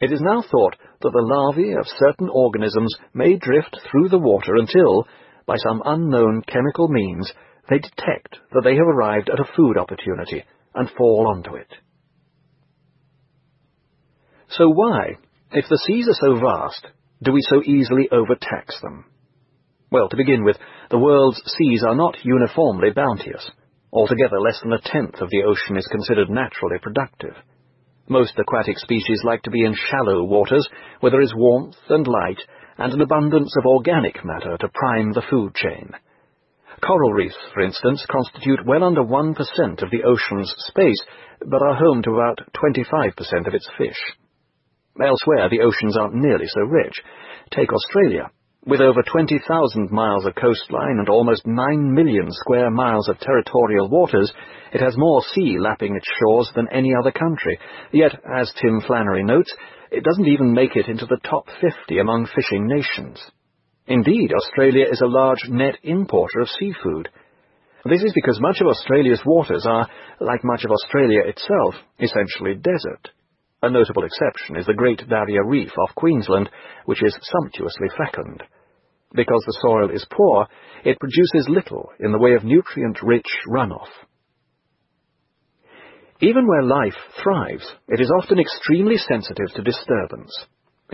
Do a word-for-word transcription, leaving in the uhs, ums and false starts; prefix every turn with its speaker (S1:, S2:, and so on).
S1: It is now thought that the larvae of certain organisms may drift through the water until, by some unknown chemical means, they detect that they have arrived at a food opportunity and fall onto it. So why, if the seas are so vast, do we so easily overtax them? Well, to begin with, the world's seas are not uniformly bounteous. Altogether, less than a tenth of the ocean is considered naturally productive. Most aquatic species like to be in shallow waters, where there is warmth and light, and an abundance of organic matter to prime the food chain. Coral reefs, for instance, constitute well under one percent of the ocean's space, but are home to about twenty-five percent of its fish. Elsewhere, the oceans aren't nearly so rich. Take Australia. With over twenty thousand miles of coastline and almost nine million square miles of territorial waters, it has more sea lapping its shores than any other country. Yet, as Tim Flannery notes, it doesn't even make it into the top fifty among fishing nations. Indeed, Australia is a large net importer of seafood. This is because much of Australia's waters are, like much of Australia itself, essentially desert. A notable exception is the Great Barrier Reef off Queensland, which is sumptuously fecund. Because the soil is poor, it produces little in the way of nutrient-rich runoff. Even where life thrives, it is often extremely sensitive to disturbance.